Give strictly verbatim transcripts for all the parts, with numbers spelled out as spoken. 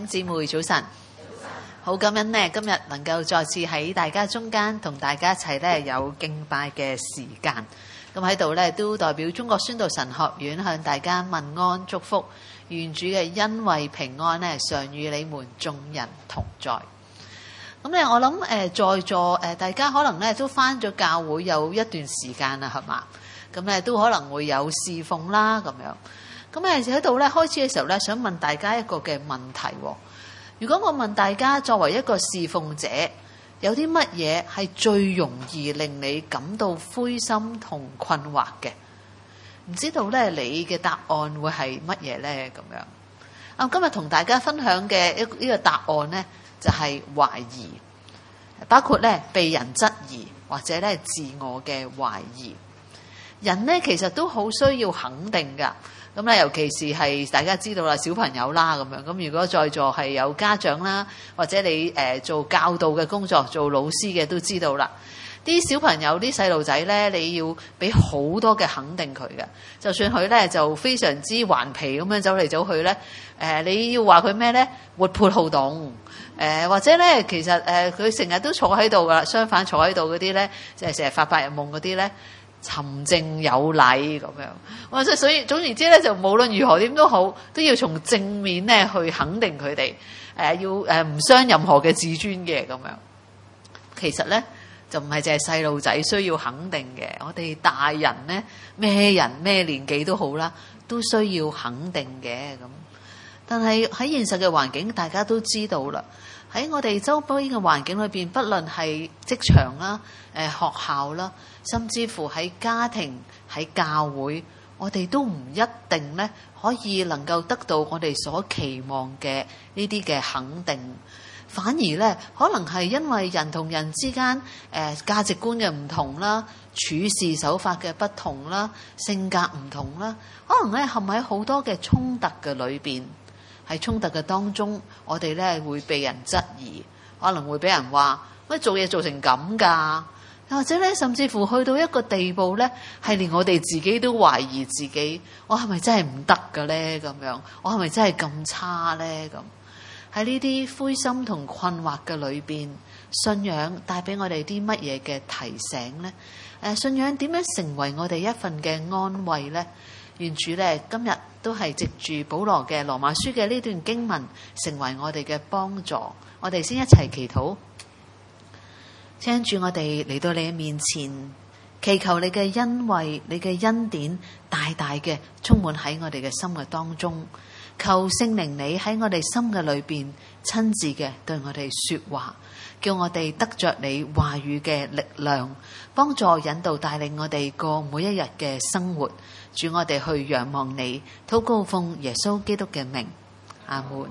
兄姊妹早晨，好感恩呢，今日能夠再次喺大家中間同大家一齊呢有敬拜嘅時間。咁喺度呢都代表中國宣道神學院向大家問安祝福，願主嘅恩惠平安呢常與你們眾人同在。咁咧我諗誒在座誒大家可能呢都返咗教會有一段時間啦，係嘛？咁咧都可能會有侍奉啦咁樣。咁誒喺度咧開始嘅時候咧，想問大家一個嘅問題。如果我問大家作為一個侍奉者，有啲乜嘢係最容易令你感到灰心同困惑嘅？唔知道咧你嘅答案會係乜嘢咧？咁樣啊，今日同大家分享嘅一呢個答案咧，就係懷疑，包括咧被人質疑或者咧自我嘅懷疑。人咧其實都好需要肯定㗎。咁咧，尤其是係大家知道啦，小朋友啦咁樣。咁如果在座係有家長啦，或者你誒做教導嘅工作、做老師嘅都知道啦。啲小朋友、啲細路仔咧，你要俾好多嘅肯定佢嘅。就算佢咧就非常之頑皮咁樣走嚟走去咧，誒你要話佢咩咧？活潑好動，誒或者咧其實誒佢成日都坐喺度噶啦。相反坐喺度嗰啲咧，就係成日發白日夢嗰啲咧。沉靜有禮咁樣，我即係所以總言之咧，就無論如何點都好，都要從正面咧去肯定佢哋，誒、呃、要誒唔傷任何嘅自尊嘅咁樣。其實咧就唔係淨係細路仔需要肯定嘅，我哋大人咧咩人咩年紀都好啦，都需要肯定嘅咁。但係喺現實嘅環境，大家都知道啦。喺我哋周邊嘅環境裏邊，不論係職場啦、誒學校啦，甚至乎喺家庭、喺教會，我哋都唔一定咧可以能夠得到我哋所期望嘅呢啲嘅肯定。反而咧，可能係因為人同人之間誒價值觀嘅唔同啦、處事手法嘅不同啦、性格唔同啦，可能咧陷喺好多嘅衝突嘅裏邊。喺衝突嘅當中，我哋咧會被人質疑，可能會俾人話乜做嘢做成咁㗎，又或者咧甚至乎去到一個地步咧，係連我哋自己都懷疑自己，我係咪真係唔得嘅咧？咁樣，我係咪真係咁差咧？咁喺呢啲灰心同困惑嘅裏邊，信仰帶俾我哋啲乜嘢嘅提醒咧？誒，信仰點樣成為我哋一份嘅安慰咧？願主咧今日都係藉住保羅嘅羅馬書嘅呢段經文，成為我哋嘅幫助。我哋先一齊祈禱，請主我哋嚟到你嘅面前，祈求你嘅恩惠、你嘅恩典大大嘅充滿喺我哋嘅心嘅當中。求聖靈你喺我哋心嘅裏邊親自嘅對我哋說話，叫我哋得着你話語嘅力量，幫助引導帶領我哋過每一日嘅生活。主，我哋去仰望你，禱告奉耶穌基督嘅名，阿門。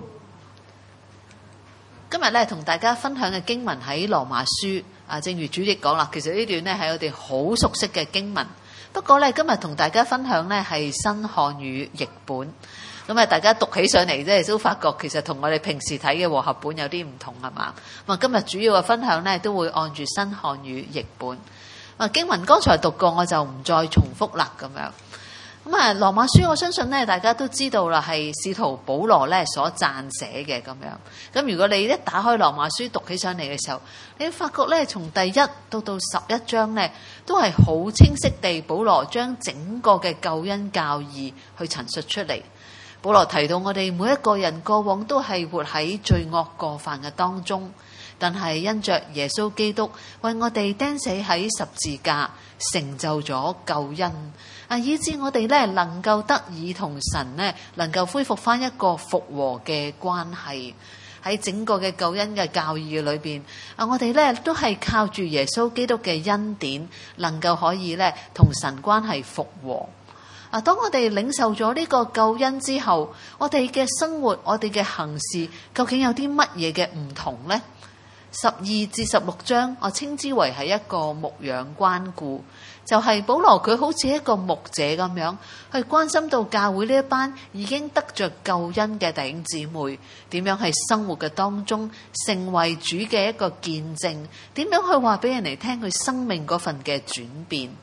今日咧同大家分享嘅經文喺羅馬書啊，正如主席講啦，其實呢段咧係我哋好熟悉嘅經文。不過咧今日同大家分享咧係新漢語譯本，咁啊大家讀起上嚟即係都發覺其實同我哋平時睇嘅和合本有啲唔同係嘛？咁啊今日主要嘅分享咧都會按住新漢語譯本。啊經文剛才讀過，我就唔再重複啦咁樣。咁啊，羅馬書我相信咧，大家都知道啦，係使徒保羅咧所撰寫嘅咁樣。咁如果你一打開羅馬書讀起上嚟嘅時候，你會發覺咧，從第一到到十一章咧，都係好清晰地保羅將整個嘅救恩教義去陳述出嚟。保羅提到我哋每一個人過往都係活喺罪惡過犯嘅當中，但係因着耶穌基督為我哋釘死喺十字架，成就咗救恩。啊！以致我哋咧能夠得以同神咧能夠恢復翻一個復和嘅關係。喺整個嘅救恩嘅教義裏邊，啊，我哋咧都係靠住耶穌基督嘅恩典，能夠可以咧同神關係復和。啊！當我哋領受咗呢個救恩之後，我哋嘅生活、我哋嘅行事，究竟有啲乜嘢嘅唔同呢？十二至十六章，我稱之為係一個牧養關顧。就係保羅佢好似一個牧者咁樣，去關心到教會呢一班已經得着救恩嘅弟兄姊妹，點樣喺生活嘅當中成為主嘅一個見證，點樣去話俾人哋聽佢生命嗰份嘅轉變。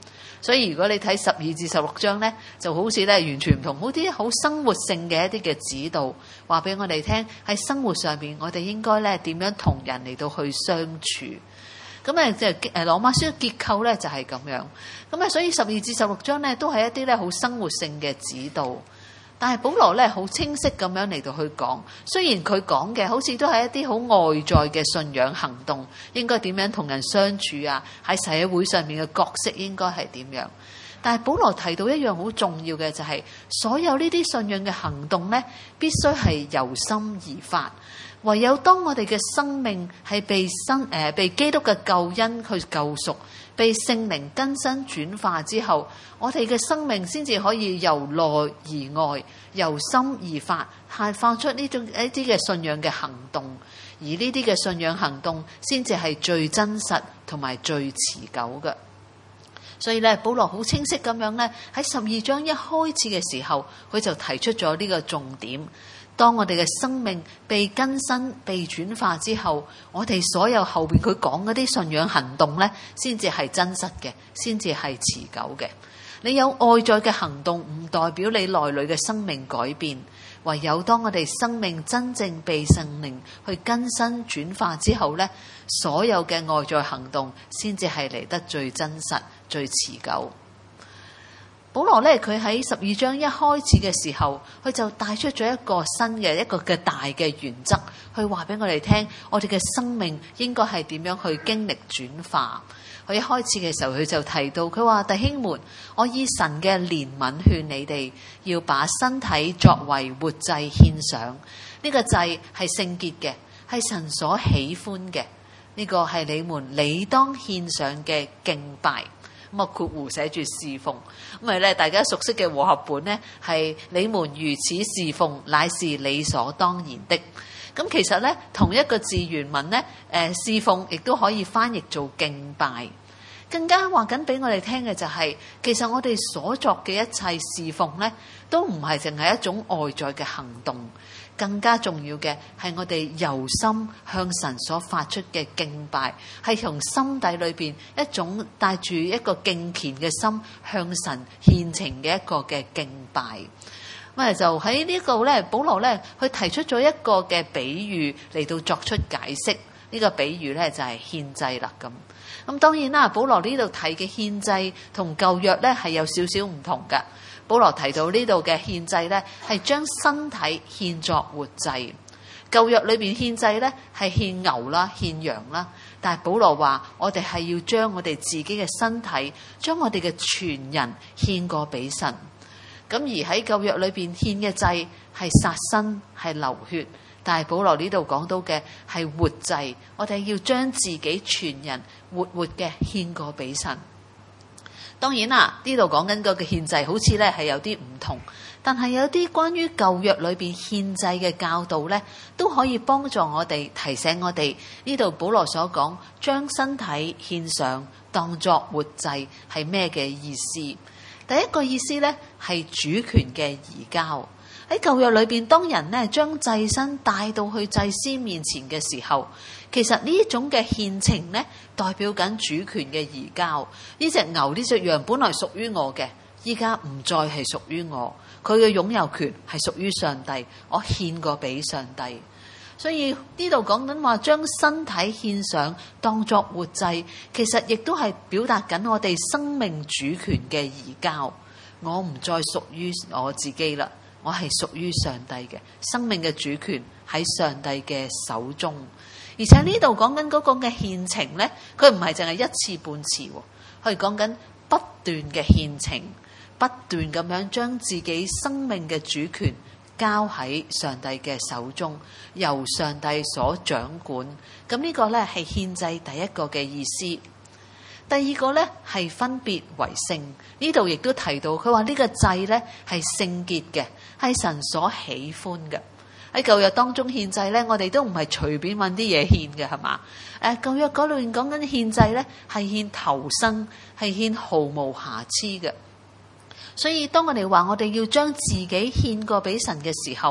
所以如果你睇十二至十六章呢，就好似咧完全唔同，好啲好生活性嘅一啲嘅指導，話俾我哋聽喺生活上邊，我哋應該咧點樣同人嚟到去相處。咁誒即係誒羅馬書嘅結構咧就係咁樣。咁啊，所以十二至十六章咧都係一啲咧好生活性嘅指導。但係保羅咧好清晰咁樣嚟到去講，雖然佢講嘅好似都係一啲好外在嘅信仰行動，應該點樣同人相處啊，喺社會上面嘅角色應該係點樣，但係保羅提到一樣好重要嘅就係、是，所有呢啲信仰嘅行動咧，必須係由心而發。唯有當我哋嘅生命係被生誒、呃、被基督嘅救恩去救贖，被聖靈更新轉化之後，我哋嘅生命先至可以由內而外，由心而發，係發出呢種一啲嘅信仰嘅行動。而呢啲嘅信仰行動先至係最真實同埋最持久嘅。所以咧，保羅好清晰咁樣咧，喺十二章一開始嘅時候，佢就提出咗呢個重點。當我哋嘅生命被更新、被轉化之後，我哋所有後邊佢講嗰啲信仰行動咧，先至係真實嘅，先至係持久嘅。你有外在嘅行動，唔代表你內裏嘅生命改變。唯有當我哋生命真正被聖靈去更新轉化之後咧，所有嘅外在行動先至係嚟得最真實、最持久。保羅咧，佢喺十二章一開始嘅時候，佢就帶出咗一個新嘅一個嘅大嘅原則，去話俾我哋聽，我哋嘅生命應該係點樣去經歷轉化。佢一開始嘅時候，佢就提到，佢話弟兄們，我以神嘅憐憫勸你哋，要把身體作為活祭獻上。呢個祭係聖潔嘅，係神所喜歡嘅。呢個係你們理當獻上嘅敬拜。咁啊，括弧寫住侍奉，咁咪咧大家熟悉嘅和合本呢，係你們如此侍奉，乃是理所當然的。咁其實咧，同一個字原文咧，誒侍奉亦都可以翻譯做敬拜。更加話緊俾我哋聽嘅就係、是，其實我哋所作嘅一切侍奉咧，都唔係淨係一種外在嘅行動。更加重要嘅係我哋由心向神所發出嘅敬拜，係從心底裏邊一種帶住一個敬虔嘅心向神獻情嘅一個嘅敬拜。咁啊就喺呢個咧，保羅咧佢提出咗一個嘅比喻嚟到作出解釋。呢、這個比喻咧就係獻祭啦咁。咁當然啦，保羅呢度提嘅獻祭同舊約咧係有少少唔同㗎。保羅提到呢度嘅獻祭呢，係將身體獻作活祭。舊約裏邊獻祭呢，係獻牛啦、獻羊啦，但係保羅話我哋係要將我哋自己嘅身體，將我哋嘅全人獻過俾神。咁而喺舊約裏邊獻嘅祭係殺生、係流血，但係保羅呢度講到嘅係活祭，我哋要將自己全人活活嘅獻過俾神。當然啦，呢度講緊個嘅獻祭好似咧係有啲唔同，但係有啲關於舊約裏邊獻祭嘅教導咧，都可以幫助我哋提醒我哋呢度保羅所講將身體獻上當作活祭係咩嘅意思。第一個意思咧係主權嘅移交。喺舊約裏邊，當人咧將祭牲帶到去祭司面前嘅時候，其實呢一種嘅獻情咧，代表緊主權嘅移交。呢隻牛、呢隻羊本來屬於我嘅，依家唔再係屬於我，佢嘅擁有權係屬於上帝，我獻過俾上帝。所以呢度講緊話將身體獻上當作活祭，其實亦都係表達緊我哋生命主權嘅移交。我唔再屬於我自己啦。我係屬於上帝嘅，生命嘅主權喺上帝嘅手中。而且呢度講緊嗰個嘅獻情呢，佢唔係淨係一次半次，佢係講緊不斷嘅獻情，不斷咁樣將自己生命嘅主權交喺上帝嘅手中，由上帝所掌管。咁呢個呢係獻祭第一個嘅意思。第二個呢係分別為聖，呢度亦都提到，佢話呢個祭呢係聖潔嘅，係神所喜歡嘅。喺舊約當中獻祭呢，我哋都唔係隨便揾啲嘢獻嘅，係嘛？誒，舊約嗰度講緊獻祭呢，係獻頭生，係獻毫無瑕疵嘅。所以當我哋話我哋要將自己獻過俾神嘅時候，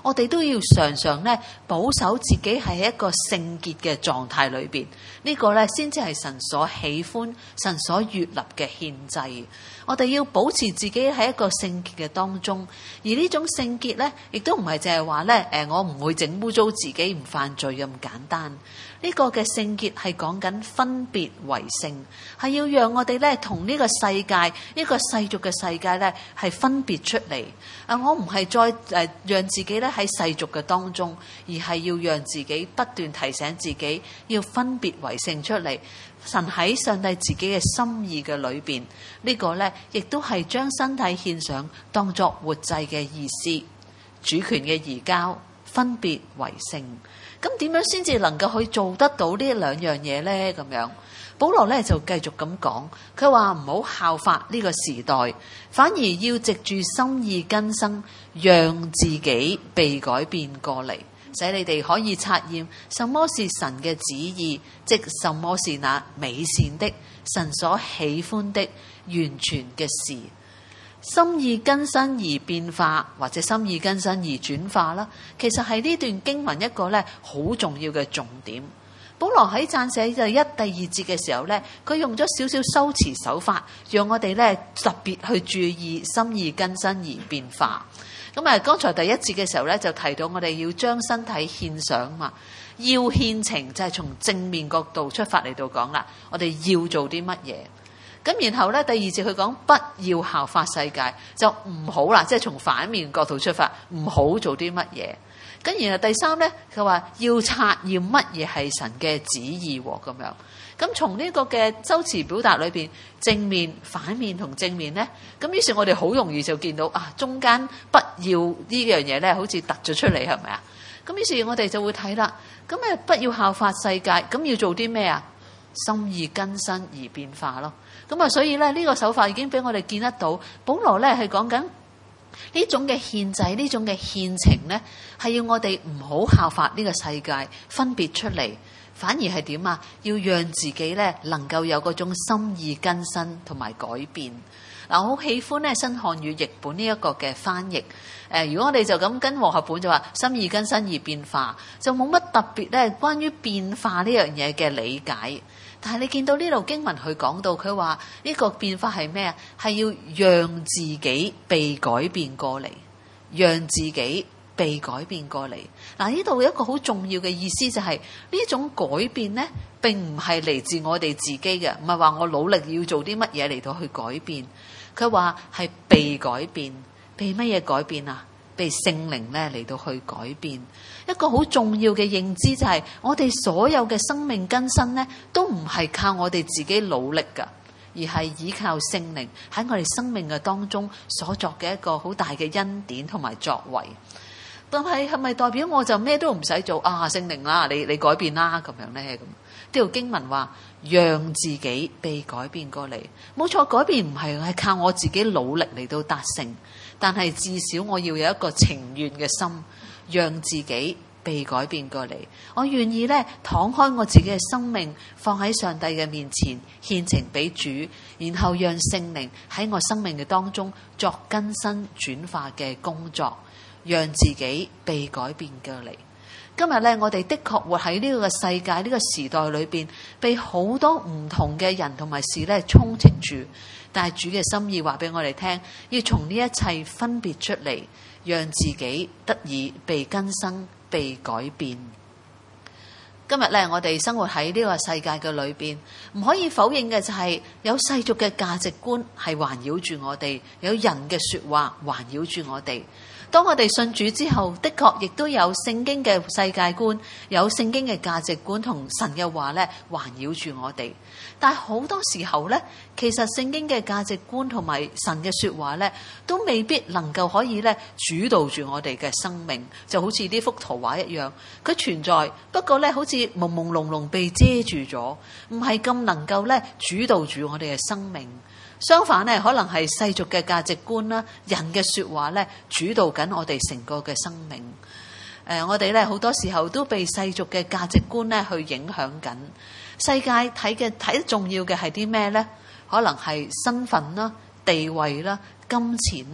我哋都要常常咧保守自己係一個聖潔嘅狀態裏邊，呢個咧先至係神所喜歡、神所悅納嘅獻祭。我哋要保持自己喺一個聖潔嘅當中，而呢種聖潔咧，亦都唔係淨係話咧，誒，我唔會整污糟自己，唔犯罪咁簡單。呢個嘅聖潔係講緊分別為聖，係要讓我哋咧同呢個世界、呢個世俗嘅世界咧係分別出嚟。啊，我唔係再誒讓自己咧喺世俗嘅當中，而係要讓自己不斷提醒自己要分別為聖出嚟。神喺上帝自己嘅心意嘅裏邊，呢個咧亦都係將身體獻上當作活祭嘅意思，主權嘅移交，分別為聖。咁點樣先至能夠去做得到呢兩樣嘢呢？咁樣保羅咧就繼續咁講，佢話唔好效法呢個時代，反而要藉住心意更新，讓自己被改變過嚟，使你哋可以察驗什麼是神嘅旨意，即什麼是那美善的、神所喜歡的、完全嘅事。心意更新而變化，或者心意更新而轉化啦，其實係呢段經文一個咧好重要嘅重點。保羅喺撰寫第一、第二節嘅時候咧，佢用咗少少修辭手法，讓我哋咧特別去注意心意更新而變化。咁啊，剛才第一節嘅時候咧就提到我哋要將身體獻上嘛，要獻情就係從正面角度出發嚟到講啦，我哋要做啲乜嘢。咁然後咧，第二節佢講不要效法世界，就唔好啦，即係從反面角度出發，唔好做啲乜嘢。咁然後第三咧，佢話要察驗乜嘢係神嘅旨意喎，咁樣。咁從呢個嘅修辭表達裏邊，正面、反面同正面咧，咁於是我哋好容易就見到啊，中間不要呢樣嘢咧，好似突咗出嚟，係咪啊？咁於是我哋就會睇啦，咁誒不要效法世界，咁要做啲咩啊？心意更新而變化咯。咁啊，所以咧呢個手法已經俾我哋見得到，保羅咧係講緊呢種嘅獻祭，呢種嘅獻情咧，係要我哋唔好效法呢個世界，分別出嚟，反而係點啊？要讓自己咧能夠有嗰種心意更新同埋改變。嗱，我好喜歡咧新漢語譯本呢一個嘅翻譯。誒，如果我哋就咁跟和合本就話心意更新而變化，就冇乜特別咧關於變化呢樣嘢嘅理解。但係你見到呢度經文佢講到，佢話呢個變化係咩啊？係要讓自己被改變過嚟，讓自己被改變過嚟。嗱，呢度有一個好重要嘅意思就係呢種改變呢，並唔係嚟自我哋自己嘅，唔係話我努力要做啲乜嘢嚟到去改變。佢話係被改變，被乜嘢改變啊？被聖靈咧嚟到去改變。一個好重要嘅認知就係我哋所有嘅生命更新呢，都唔係靠我哋自己努力噶，而係依靠聖靈喺我哋生命嘅當中所作嘅一個好大嘅恩典同埋作為。但係係咪代表我就咩都唔使做啊？聖靈啦，你你改變啦咁樣呢？咁呢條經文話讓自己被改變過嚟，冇錯，改變唔係係靠我自己努力嚟到達成，但係至少我要有一個情願嘅心，讓自己被改變過嚟。我願意咧敞開我自己嘅生命，放喺上帝嘅面前獻情俾主，然後讓聖靈喺我生命嘅當中作更新轉化嘅工作，讓自己被改變過嚟。今日咧，我哋的確活喺呢個世界、呢個時代裏邊，被好多唔同嘅人同埋事咧充斥住。但係主嘅心意話俾我哋聽，要從呢一切分別出嚟，讓自己得以被更新、被改變。今日咧，我哋生活喺呢個世界嘅裏邊，唔可以否認嘅就係有世俗嘅價值觀係環繞住我哋，有人嘅說話環繞住我哋。當我哋信主之後，的確亦都有聖經嘅世界觀，有聖經嘅價值觀同神嘅話咧環繞住我哋。但係好多時候咧，其實聖經嘅價值觀同埋神嘅說話咧，都未必能夠可以咧主導住我哋嘅生命。就好似呢幅圖畫一樣，佢存在，不過咧好似朦朦朧朧被遮住咗，唔係咁能夠咧主導住我哋嘅生命。相反咧，可能係世俗嘅價值觀啦，人嘅說話咧主導緊我哋成個嘅生命。誒、呃，我哋咧好多時候都被世俗嘅價值觀咧去影響緊。世界睇嘅睇得重要嘅係啲咩呢？可能係身份啦、地位啦、金錢啦，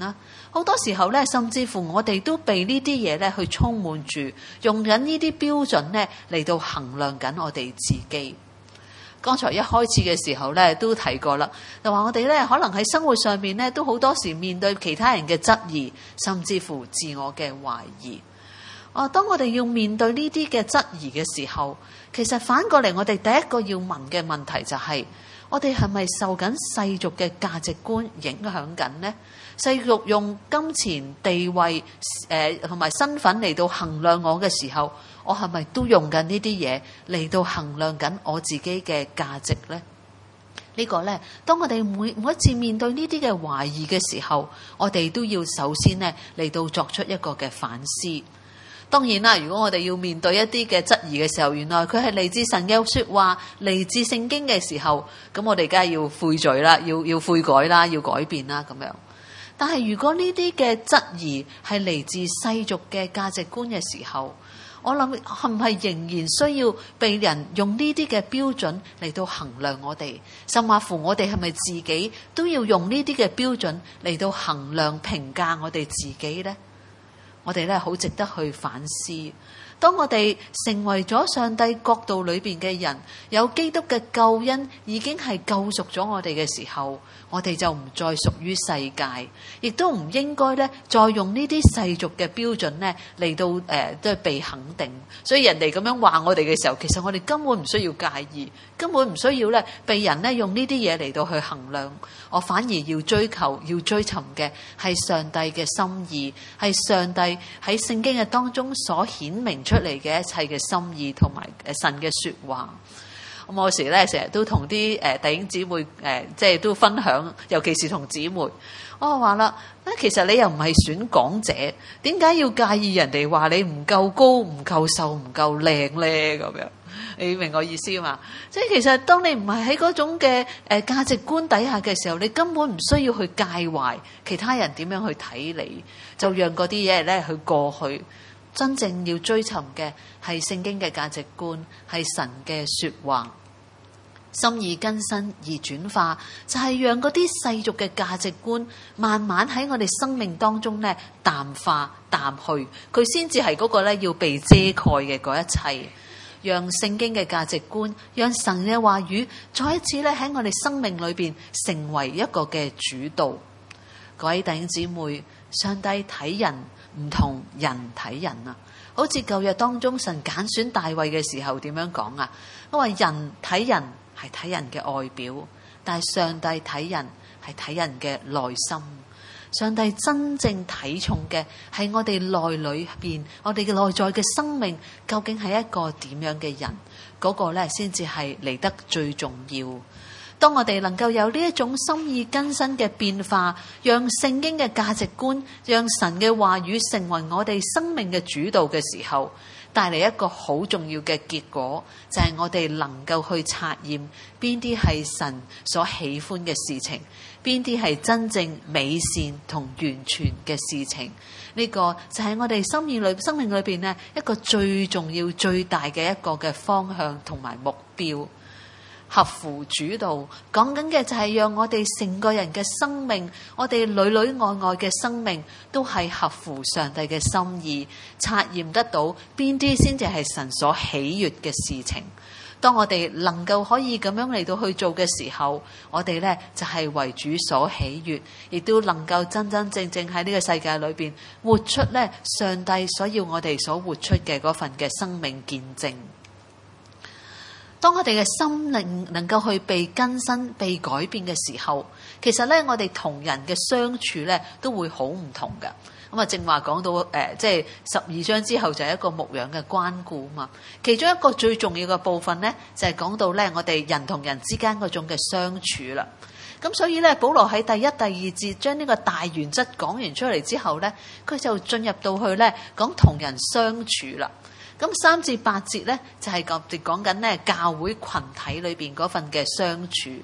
好多時候咧，甚至乎我哋都被呢啲嘢咧去充滿住，用緊呢啲標準咧嚟到衡量緊我哋自己。剛才一開始嘅時候咧都提過啦，就話我哋咧可能喺生活上面咧都好多時面對其他人嘅質疑，甚至乎自我嘅懷疑。啊，當我哋要面對呢啲嘅質疑嘅時候，其實反過嚟我哋第一個要問嘅問題就係：我哋係咪受緊世俗嘅價值觀影響緊呢？世俗用金錢、地位、誒同埋身份嚟到衡量我嘅時候，我係咪都用緊呢啲嘢嚟到衡量緊我自己嘅價值呢？呢個呢，當我哋每每一次面對呢啲嘅懷疑嘅時候，我哋都要首先呢嚟到作出一個嘅反思。當然啦，如果我哋要面對一啲嘅質疑嘅時候，原來佢係嚟自神嘅說話，嚟自聖經嘅時候，咁我哋梗係要悔罪啦，要要悔改啦，要改變啦咁樣。但係如果呢啲嘅質疑係嚟自世俗嘅價值觀嘅時候，我諗係唔係仍然需要被人用呢啲嘅標準嚟到衡量我哋，甚或乎我哋係咪自己都要用呢啲嘅標準嚟到衡量評價我哋自己呢？我哋咧好值得去反思。當我哋成為咗上帝國度裏邊嘅人，有基督嘅救恩已經係救贖咗我哋嘅時候，我哋就唔再屬於世界，亦都唔應該咧再用呢啲世俗嘅標準咧嚟到誒都係被肯定。所以人哋咁樣話我哋嘅時候，其實我哋根本唔需要介意，根本唔需要咧被人咧用呢啲嘢嚟到去衡量。我反而要追求、要追尋嘅係上帝嘅心意，係上帝喺聖經嘅當中所顯明出嚟嘅一切嘅心意同埋誒神嘅說話。咁我有時咧成日都同啲誒弟兄姊妹誒、呃、即係都分享，尤其是同姊妹，我話啦，其實你又唔係選講者，點解要介意人哋話你唔夠高、唔夠瘦、唔夠靚咧？咁樣你明我意思嘛？即係其實當你唔係喺嗰種嘅誒價值觀底下嘅時候，你根本唔需要去介懷其他人點樣去睇你，就讓嗰啲嘢咧去過去。真正要追尋嘅係聖經嘅價值觀，係神嘅說話，心意更新而轉化，就係、是、讓嗰啲世俗嘅價值觀慢慢喺我哋生命當中咧淡化淡去，佢先至係嗰個咧要被遮蓋嘅嗰一切。讓聖經嘅價值觀，讓神嘅話語再一次咧喺我哋生命裏邊成為一個嘅主導。各位弟兄姊妹，上帝睇人唔同人睇人啊，好似舊約當中神揀選大衛嘅時候點樣講啊？因為人睇人係睇人嘅外表，但係上帝睇人係睇人嘅內心。上帝真正睇重嘅係我哋內裏邊，我哋嘅內在嘅生命究竟係一個點樣嘅人？嗰個咧先至係嚟得最重要。當我哋能夠有呢一種心意更新嘅變化，讓聖經嘅價值觀，讓神嘅話語成為我哋生命嘅主導嘅時候，帶嚟一個好重要嘅結果，就係我哋能夠去察驗邊啲係神所喜歡嘅事情，邊啲係真正美善同完全嘅事情。呢個就係我哋心意裏生命裏邊呢一個最重要最大嘅一個嘅方向同埋目標。合乎主導，講緊嘅就係讓我哋成個人嘅生命，我哋裏裏外外嘅生命都係合乎上帝嘅心意，察驗得到邊啲先至係神所喜悅嘅事情。當我哋能夠可以咁樣嚟到去做嘅時候，我哋呢就係為主所喜悅，亦都能夠真真正正喺呢個世界裏邊活出呢上帝所要我哋所活出嘅嗰份嘅生命見證。當我哋嘅心靈能夠去被更新、被改變嘅時候，其實咧我哋同人嘅相處咧都會好唔同㗎。咁啊，正話講到誒，即係十二章之後就係一個牧養嘅關顧啊嘛。其中一個最重要嘅部分咧，就係講到咧我哋人同人之間嗰種嘅相處啦。咁所以咧，保羅喺第一、第二節將呢個大原則講完出嚟之後咧，佢就進入到去咧講同人相處啦。咁三至八節咧就係講講緊咧教會群體裏邊嗰份嘅相處。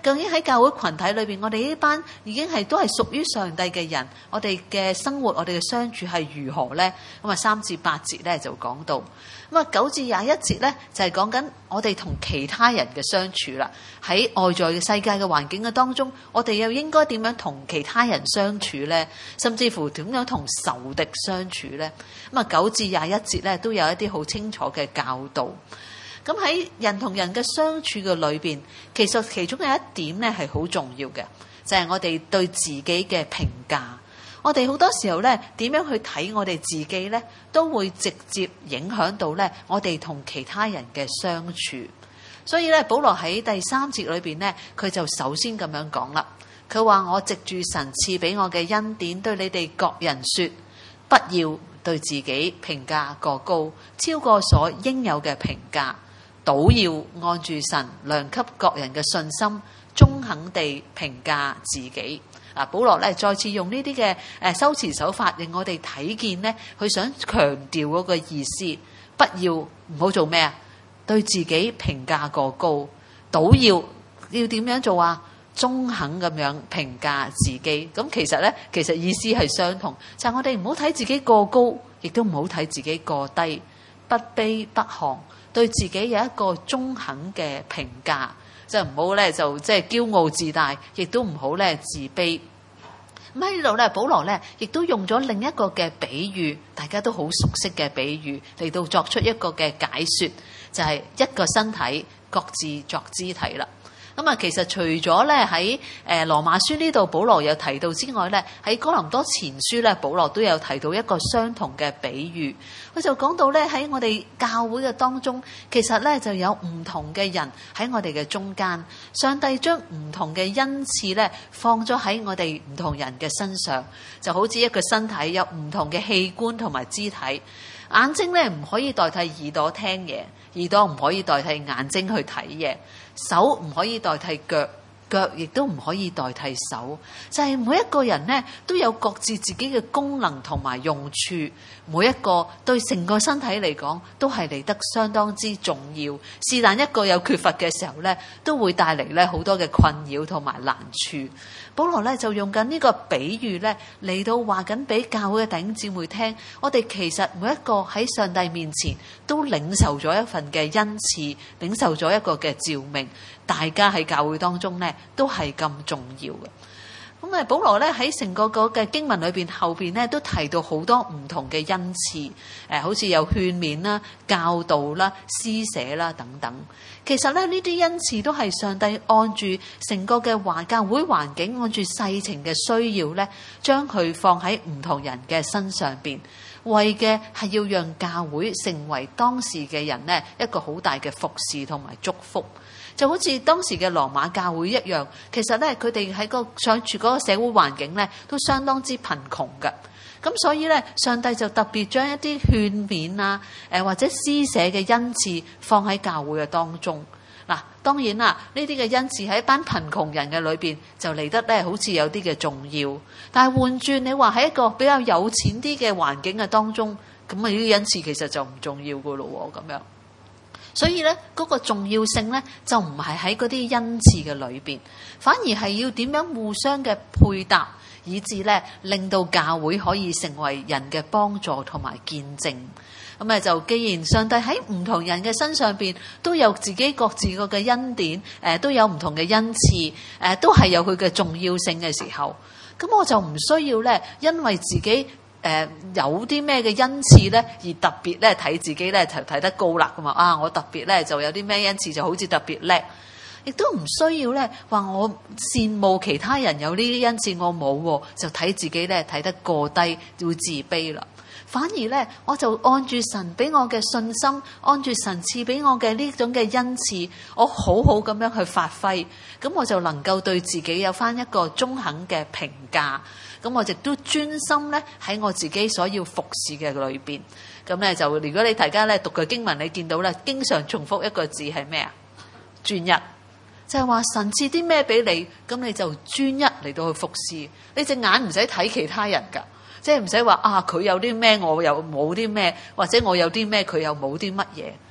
究竟喺教會群體裏邊，我哋呢班已經係都係屬於上帝嘅人，我哋嘅生活，我哋嘅相處係如何呢？咁啊，三至八節咧就講到，咁啊九至廿一節咧就係講緊我哋同其他人嘅相處啦。喺外在嘅世界嘅環境嘅當中，我哋又應該點樣同其他人相處呢？甚至乎點樣同仇敵相處呢？咁啊九至廿一節咧都有一啲好清楚嘅教導。咁喺人同人嘅相處嘅裏邊，其實其中有一點咧係好重要嘅，就係我哋對自己嘅評價。我哋好多時候咧點樣去睇我哋自己咧，都會直接影響到咧我哋同其他人嘅相處。所以咧，保羅喺第三節裏邊咧，佢就首先咁樣講啦。佢話：我藉住神賜俾我嘅恩典，對你哋各人說，不要對自己評價過高，超過所應有嘅評價。倒要按住神量給各人嘅信心，中肯地評價自己。啊，保羅咧再次用呢啲嘅誒修辭手法，令我哋睇見呢，佢想強調嗰個意思，不要唔好做咩啊？對自己評價過高，倒要要點樣做啊？中肯咁樣評價自己。咁其實咧，其實意思係相同，就係我哋唔好睇自己過高，亦都唔好睇自己過低，不卑不亢。對自己有一個中肯嘅評價，即係唔好咧就即係驕傲自大，亦都唔好咧自卑。咁喺呢度咧，保羅咧亦都用咗另一個嘅比喻，大家都好熟悉嘅比喻嚟到作出一個嘅解說，就係一個身體各自作肢體啦。咁啊，其實除咗咧喺誒羅馬書呢度保羅有提到之外咧，喺哥林多前書咧，保羅都有提到一個相同嘅比喻。佢就講到咧喺我哋教會嘅當中，其實咧就有唔同嘅人喺我哋嘅中間，上帝將唔同嘅恩賜咧放咗喺我哋唔同人嘅身上，就好似一個身體有唔同嘅器官同埋肢體。眼睛咧唔可以代替耳朵聽嘢，耳朵唔可以代替眼睛去睇嘢，手唔可以代替腳，腳亦都唔可以代替手。就係每一個人呢都有各自自己嘅功能同埋用處，每一個對成個身體嚟講都係嚟得相當之重要。是但一個有缺乏嘅時候呢，都會帶嚟咧好多嘅困擾同埋難處。保羅咧就用緊呢個比喻咧嚟到話緊俾教會嘅弟兄姊妹聽，我哋其實每一個喺上帝面前都領受咗一份嘅恩賜，領受咗一個嘅召命，大家喺教會當中咧都係咁重要嘅。咁啊，保羅咧喺成個個嘅經文裏邊後邊咧都提到好多唔同嘅恩賜，誒，好似有勸勉啦、教導啦、施捨啦等等。其實咧呢啲恩賜都係上帝按住成個嘅華教會環境，按住世情嘅需要咧，將佢放喺唔同人嘅身上邊，為嘅係要讓教會成為當時嘅人呢一個好大嘅服侍同埋祝福。就好似當時嘅羅馬教會一樣，其實咧佢哋喺個相處嗰個社會環境咧都相當之貧窮嘅。咁所以咧，上帝就特別將一啲勸勉啊，誒或者施捨嘅恩賜放喺教會嘅當中。嗱，當然啦，呢啲嘅恩賜喺一班貧窮人嘅裏邊就嚟得咧，好似有啲嘅重要。但係換轉你話喺一個比較有錢啲嘅環境嘅當中，咁啊呢啲恩賜其實就唔重要噶咯喎，咁樣。所以咧，嗰個重要性咧就唔係喺嗰啲恩賜嘅裏邊，反而係要點樣互相嘅配搭，以致咧令到教會可以成為人嘅幫助同埋見證。咁啊，就既然上帝喺唔同人嘅身上邊都有自己各自個嘅恩典，誒都有唔同嘅恩賜，誒都係有佢嘅重要性嘅時候，咁我就唔需要咧，因為自己誒有啲咩嘅恩賜咧，而特別咧睇自己咧就睇得高啦，咁啊，我特別咧就有啲咩恩賜就好似特別叻，亦都唔需要咧話我羨慕其他人有呢啲恩賜我冇，就睇自己咧睇得過低會自卑啦。反而咧，我就按住神俾我嘅信心，按住神賜俾我嘅呢種嘅恩賜，我好好咁樣去發揮，咁我就能夠對自己有翻一個中肯嘅評價，咁我亦都專心咧喺我自己所要服侍嘅裏邊。咁咧就如果你大家咧讀嘅經文，你見到咧經常重複一個字係咩啊？專一，就係話神賜啲咩俾你，咁你就專一嚟到去服侍，你隻眼唔使睇其他人噶。即係唔使話啊，佢有啲咩我又冇啲咩，或者我有啲咩佢又冇啲乜嘢。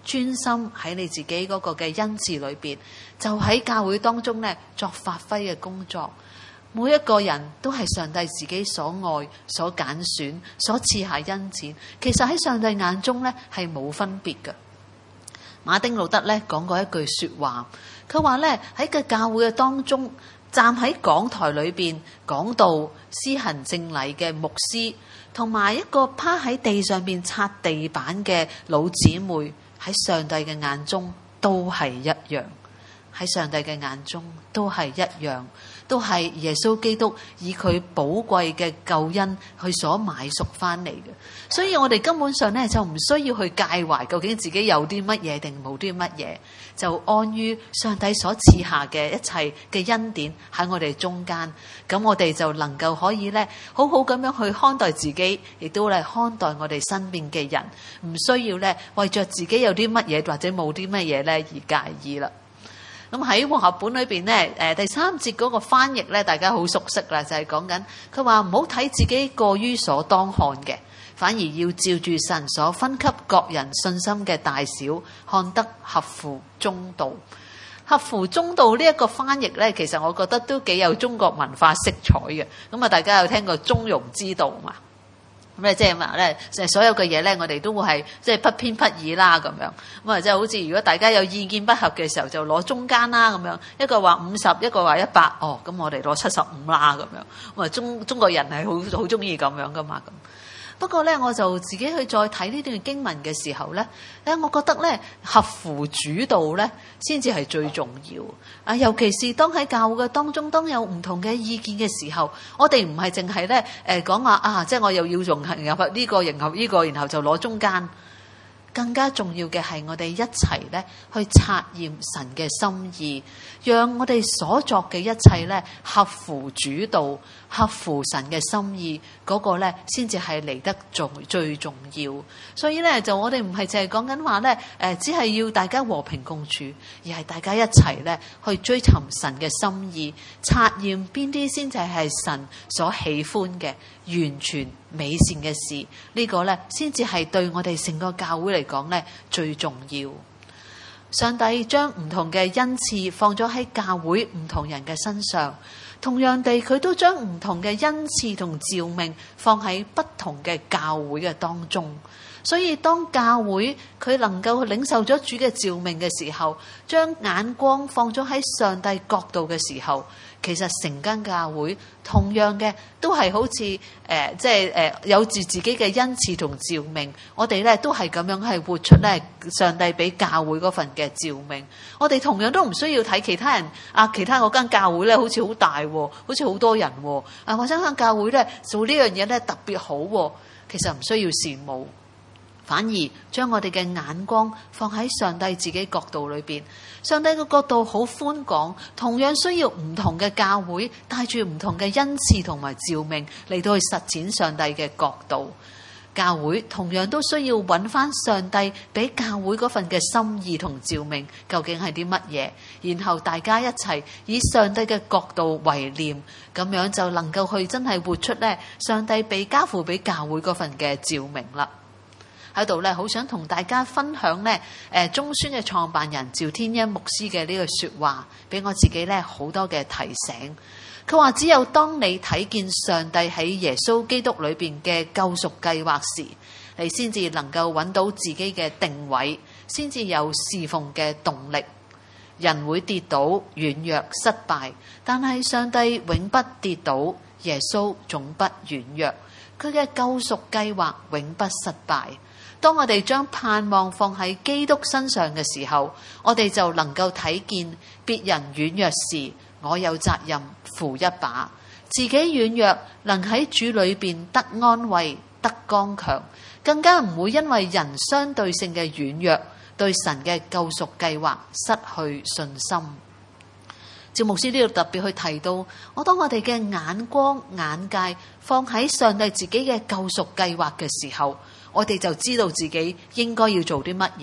專心喺你自己嗰個嘅恩賜裏邊，就喺教會當中咧作發揮嘅工作。每一個人都係上帝自己所愛、所揀選、所賜下恩賜，其實喺上帝眼中咧係冇分別嘅。馬丁路德咧講過一句說話，佢話咧喺個教會嘅當中，站喺講台裏邊講道、施行正禮嘅牧師，同埋一個趴喺地上邊擦地板嘅老姊妹，喺上帝嘅眼中都係一樣。喺上帝嘅眼中都係一樣，都係耶穌基督以佢寶貴嘅救恩去所買贖翻嚟嘅。所以我哋根本上咧就唔需要去介懷究竟自己有啲乜嘢定冇啲乜嘢，就安於上帝所賜下嘅一切嘅恩典喺我哋中間。咁我哋就能夠可以咧好好咁樣去看待自己，亦都嚟看待我哋身邊嘅人，唔需要咧為着自己有啲乜嘢或者冇啲乜嘢咧而介意啦。咁喺和合本裏邊咧，誒第三節嗰個翻譯咧，大家好熟悉啦，就係講緊佢話唔好睇自己過於所當看嘅，反而要照住神所分給各人信心嘅大小，看得合乎中道。合乎中道呢一個翻譯咧，其實我覺得都幾有中國文化色彩嘅。咁啊，大家有聽過中庸之道嘛？咁咧即係話咧，所有嘅嘢咧，我哋都會係即係不偏不倚啦咁樣。咁啊，即係好似如果大家有意見不合嘅時候，就攞中間啦咁樣。一個話五十，一個話一百，哦，咁我哋攞七十五啦咁樣。咁啊，中中國人係好好中意咁樣噶嘛咁。不過咧，我就自己去再睇呢段經文嘅時候咧，咧我覺得咧合乎主道咧先至係最重要啊！尤其是當喺教會嘅當中，當有唔同嘅意見嘅時候，我哋唔係淨係咧誒講話啊，即係我又要融合呢個，融合呢個，然後就攞中間。更加重要嘅係我哋一齊咧去察驗神嘅心意，讓我哋所作嘅一切咧合乎主道，合乎神嘅心意，嗰個咧先至係嚟得最最重要。所以咧就我哋唔係淨係講緊話咧誒，只係要大家和平共處，而係大家一齊咧去追尋神嘅心意，察驗邊啲先至係神所喜歡嘅完全美善嘅事。呢個咧先至係對我哋成個教會嚟講咧最重要。上帝將唔同嘅恩賜放咗喺教會唔同人嘅身上，同樣地佢都將唔同嘅恩賜同召命放喺不同嘅教會嘅當中。所以當教會佢能夠領受咗主嘅召命嘅時候，將眼光放咗喺上帝角度嘅時候，其實成間教會同樣嘅都係好似誒、呃、即係誒、呃、有住自己嘅恩賜同召命，我哋咧都係咁樣係活出咧上帝俾教會嗰份嘅召命。我哋同樣都唔需要睇其他人啊，其他嗰間教會咧好似好大，好似好多人啊，或者間教會咧做呢樣嘢咧特別好，其實唔需要羨慕。反而將我哋嘅眼光放喺上帝自己角度裏邊，上帝嘅角度好寬廣，同樣需要唔同嘅教會帶住唔同嘅恩賜同埋召命嚟到去實踐上帝嘅角度。教會同樣都需要揾翻上帝俾教會嗰份嘅心意同召命究竟係啲乜嘢，然後大家一齊以上帝嘅角度為念，咁樣就能夠去真係活出咧上帝俾交付俾教會嗰份嘅召命啦。喺度咧，好想同大家分享咧，誒中宣嘅創辦人趙天恩牧師嘅呢句說話，俾我自己咧好多嘅提醒。佢話只有當你睇見上帝喺耶穌基督裏邊嘅救贖計劃時，你先至能夠揾到自己嘅定位，先至有侍奉嘅動力。人會跌倒、軟弱、失敗，但係上帝永不跌倒，耶穌總不軟弱，佢嘅救贖計劃永不失敗。當我哋將盼望放喺基督身上嘅時候，我哋就能夠睇見別人軟弱時，我有責任扶一把；自己軟弱，能喺主裏邊得安慰、得剛強，更加唔會因為人相對性嘅軟弱，對神嘅救贖計劃失去信心。趙牧師呢度特別去提到，我當我哋嘅眼光、眼界放喺上帝自己嘅救贖計劃嘅時候，我哋就知道自己應該要做啲乜嘢，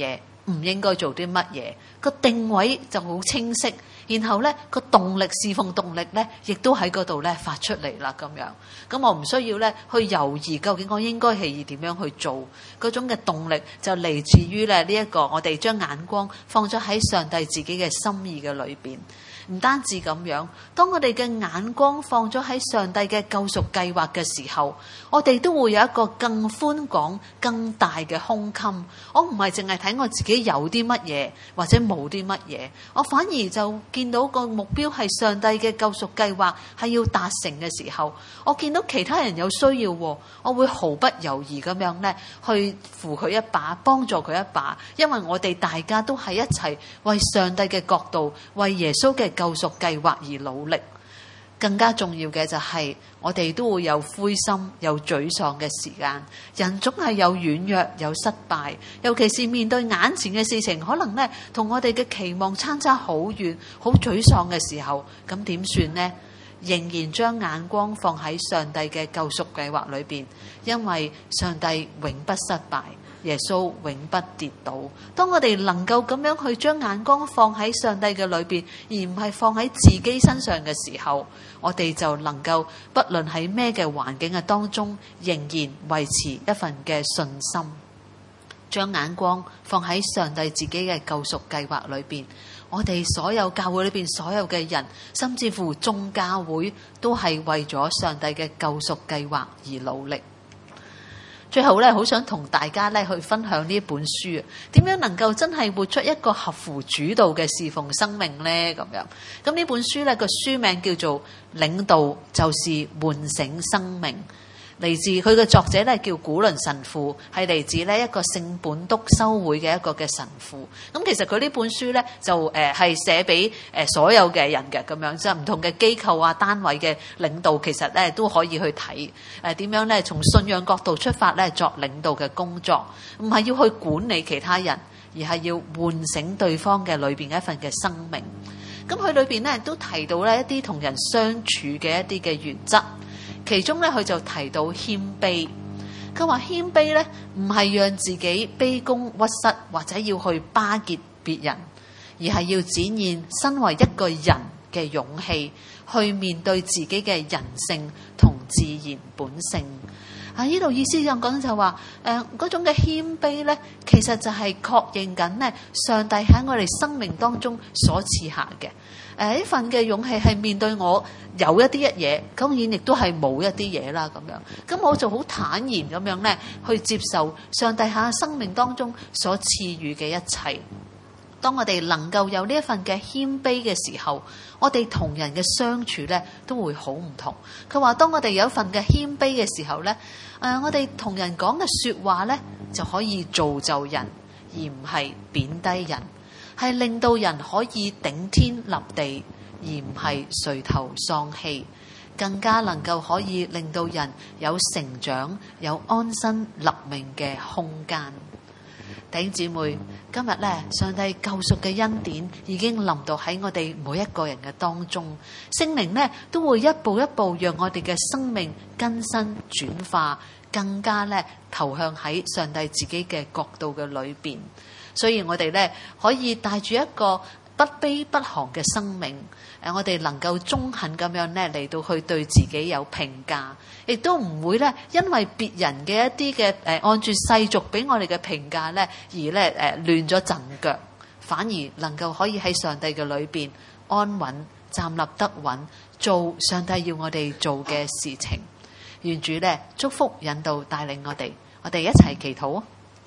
唔應該做啲乜嘢，個定位就好清晰。然後咧個動力侍奉動力咧，亦都喺嗰度咧發出嚟啦咁樣。咁我唔需要咧去猶豫，究竟我應該係點樣去做？嗰種嘅動力就嚟自於咧呢一個我哋將眼光放咗喺上帝自己嘅心意嘅裏邊。唔單止咁樣，當我哋嘅眼光放咗喺上帝嘅救贖計劃嘅時候，我哋都會有一個更寬廣、更大嘅胸襟。我唔係淨係睇我自己有啲乜嘢或者冇啲乜嘢，我反而就見到個目標係上帝嘅救贖計劃係要達成嘅時候，我見到其他人有需要，我會毫不猶豫咁樣咧去扶佢一把，幫助佢一把，因為我哋大家都係一齊為上帝嘅國度、為耶穌嘅救贖計劃而努力。更加重要嘅就係我哋都會有灰心、有沮喪嘅時間。人總係有軟弱、有失敗，尤其是面對眼前嘅事情，可能呢同我哋嘅期望差差好遠，好沮喪嘅時候，咁點算呢？仍然將眼光放喺上帝嘅救贖計劃裏邊，因為上帝永不失敗，耶穌永不跌倒。當我哋能夠咁樣去將眼光放喺上帝嘅裏邊，而唔係放喺自己身上嘅時候，我哋就能夠不論喺咩嘅環境嘅當中，仍然維持一份嘅信心。將眼光放喺上帝自己嘅救贖計劃裏邊，我哋所有教會裏邊所有嘅人，甚至乎眾教會都係為咗上帝嘅救贖計劃而努力。最後咧，好想同大家咧去分享呢一本書，點樣能夠真係活出一個合乎主導嘅侍奉生命呢？咁樣，咁呢本書咧個書名叫做《領導就是喚醒生命》。嚟自佢嘅作者咧叫古倫神父，係嚟自呢一個聖本篤修會嘅一個嘅神父。咁其實佢呢本書咧就誒係寫俾誒所有嘅人嘅，咁樣即係唔同嘅機構啊單位嘅領導，其實咧都可以去睇誒點樣咧從信仰角度出發咧作領導嘅工作，唔係要去管理其他人，而係要喚醒對方嘅裏邊嘅一份嘅生命。咁佢裏邊咧都提到咧一啲同人相處嘅一啲嘅原則。其中咧，佢就提到謙卑。佢話謙卑咧，唔係讓自己卑躬屈膝，或者要去巴結別人，而係要展現身為一個人嘅勇氣，去面對自己嘅人性同自然本性。啊，呢度意思咁講就話，誒、呃、嗰種嘅謙卑咧，其實就係確認緊咧，上帝喺我哋生命當中所賜下嘅。誒、呃、呢份嘅勇氣係面對我有一啲一嘢，當然亦都係冇一啲嘢啦咁樣。咁我就好坦然咁樣咧，去接受上帝喺生命當中所賜予嘅一切。當我哋能夠有呢一份嘅謙卑嘅時候，我哋同人嘅相處咧都會好唔同。佢話當我哋有一份嘅謙卑嘅時候咧，誒、呃、我哋同人講嘅說話咧就可以造就人，而唔係貶低人。係令到人可以頂天立地，而唔係垂頭喪氣，更加能夠可以令到人有成長、有安身立命嘅空間。弟兄姊妹，今日咧，上帝救贖嘅恩典已經臨到喺我哋每一個人嘅當中，聖靈咧都會一步一步讓我哋嘅生命更新轉化，更加咧投向喺上帝自己嘅國度嘅裏邊。所以我哋咧可以帶住一個不卑不亢嘅生命，誒，我哋能夠中肯咁樣咧嚟到去對自己有評價，亦都唔會咧因為別人嘅一啲嘅誒按住世俗俾我哋嘅評價咧而咧誒亂咗陣腳，反而能夠可以喺上帝嘅裏邊安穩站立得穩，做上帝要我哋做嘅事情。願主咧祝福引導帶領我哋，我哋一齊祈禱。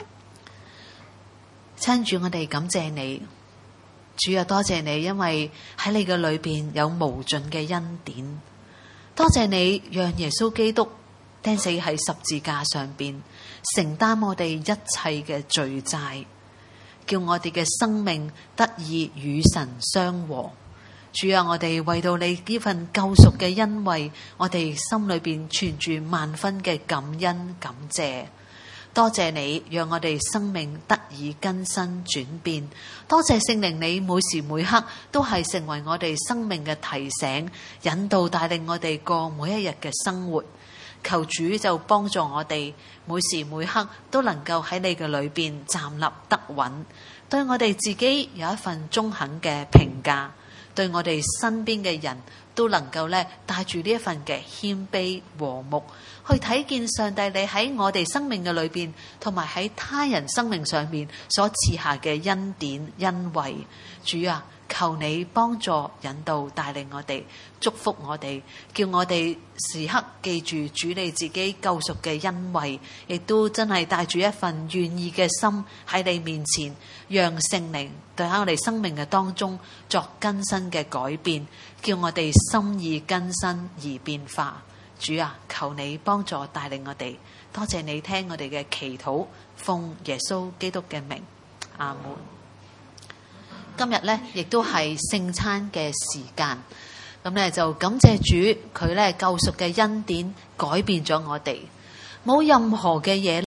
親主，我哋感謝你，主啊，多謝你，因為喺你嘅裏邊有無盡嘅恩典。多謝你讓耶穌基督釘死喺十字架上邊，承擔我哋一切嘅罪債，叫我哋嘅生命得以與神相和。主啊，我哋為到你呢份救贖嘅恩惠，我哋心裏邊存住萬分嘅感恩感謝。多謝你讓我哋生命得以更新轉變，多謝聖靈你每時每刻都係成為我哋生命嘅提醒，引導帶領我哋過每一日嘅生活。求主就幫助我哋每時每刻都能夠喺你嘅裏邊站立得穩， 對我哋自己有一份中肯嘅評價，對我哋身邊嘅人都能夠咧帶住呢一份嘅謙卑和睦，去睇見上帝你喺我哋生命嘅裏邊，同埋喺他人生命上面所賜下嘅恩典恩惠。主啊，求你幫助引導帶領我哋，祝福我哋，叫我哋時刻記住主你自己救贖嘅恩惠，亦都真係帶住一份願意嘅心喺你面前，讓聖靈對喺我哋生命嘅當中作更新嘅改變，叫我哋心意更新而變化。主啊，求你幫助帶領我哋，多謝你聽我哋嘅祈禱，奉耶穌基督嘅名，阿門。今日咧亦都係聖餐嘅時間，咁咧就感謝主，佢咧救贖嘅恩典改變咗我哋，冇任何嘅嘢